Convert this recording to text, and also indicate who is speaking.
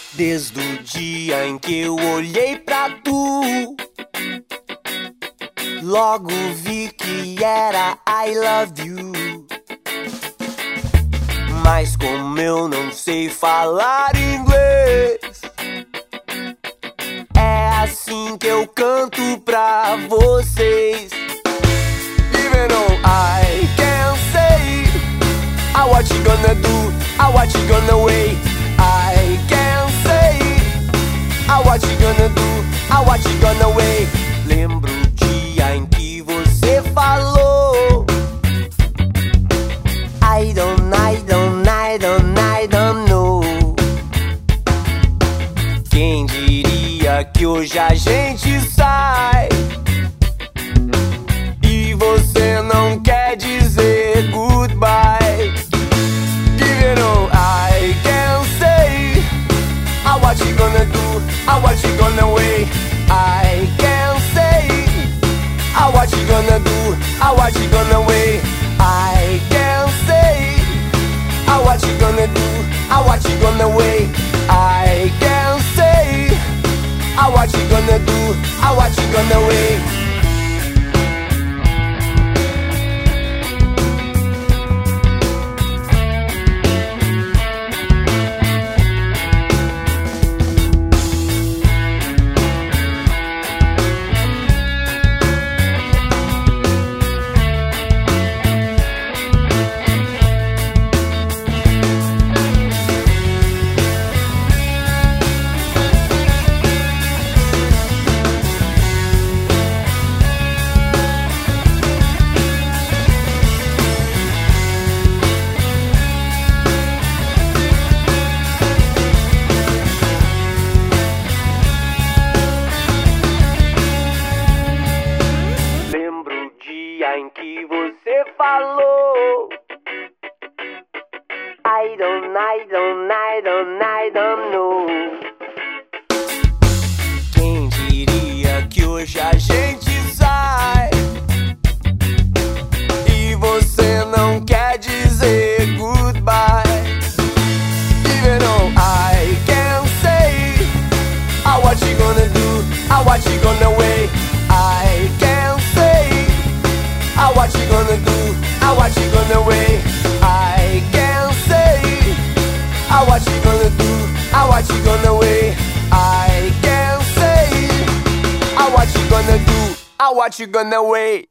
Speaker 1: Desde o dia em que eu olhei pra tu, logo vi que era I love you. Mas como eu não sei falar inglês, é assim que eu canto pra vocês. Even though I can't say what you gonna do, what you gonna wait. I can't say what you gonna do, what you gonna wait. Lembro o dia em que você falou I don't know. Quem diria que hoje a gente sai e você não quer dizer goodbye. Even though I can't say what you gonna do, what you gonna wait. I can't say what you gonna do, what you gonna wait. I can't say what you gonna do, what you gonna wait. I can't say what you gonna do, what you gonna wait. Em que você falou I don't know. Quem diria que hoje a gente sai e você não quer dizer goodbye. Even though I can't say what you gonna do, what you gonna wait. I can't say what you gonna do, what you gonna wait. I can't say what you gonna do, what you gonna wait. I can't say what you gonna do, what you gonna wait.